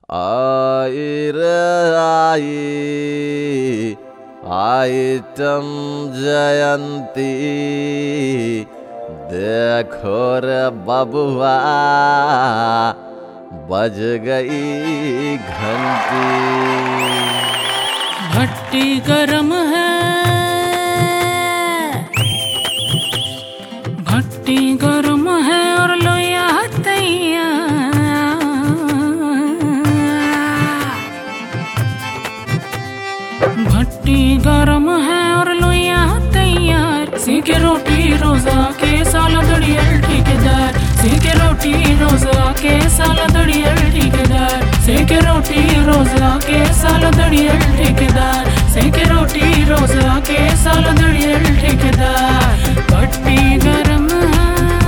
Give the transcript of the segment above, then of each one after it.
आई रे आइटम जयंती देखो रे बबुआ बज गई घंटी। भट्टी गरम है, भट्टी गरम है और लोया तैयार। भट्टी गरम है और लोया तैयार। सेके रोटी रोजा के साला दड़ियल ठेकेदार। सेके रोटी रोजा के साला दड़ियल ठेकेदार। सेके रोटी रोजा के साला दड़ियल ठेकेदार। सेके रोटी रोजा के साला दड़ियल ठेकेदार। भट्टी गरम है।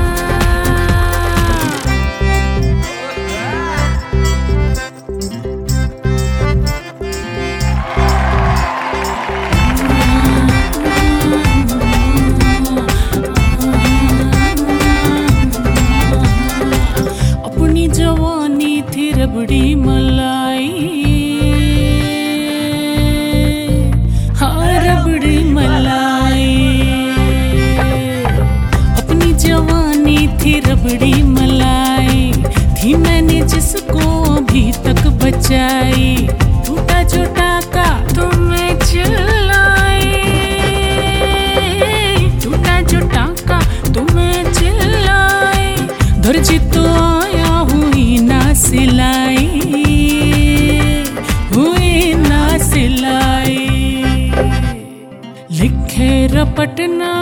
अपनी जवानी थी रबड़ी मलाई, हाँ रबड़ी मलाई। अपनी जवानी थी रबड़ी मलाई, थी मैंने जिसको अभी तक बचाई। टूटा जो टाका तुम्हें चिल्लाई, टूटा जो टाका तुम्हें चिल्लाई। दर्जी तो आया हुई ना सिलाई, हुई ना सिलाई। लिखे रपटना,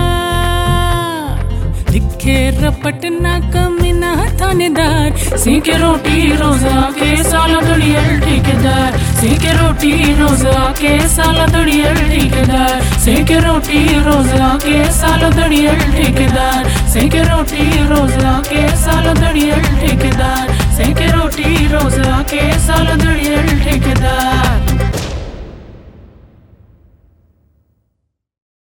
लिखे रपटना कमीना थानेदार। सेके रोटी रोजा के साला दड़ियल ठेकेदार। सेके रोटी रोजा के साला दड़ियल ठेकेदार। सेके रोटी रोजा के साला दड़ियल ठेकेदार। सेके रोटी रोजा के साला दड़ियल ठेकेदार। सेके रोटी रोजा के साला दड़ियल ठेकेदार।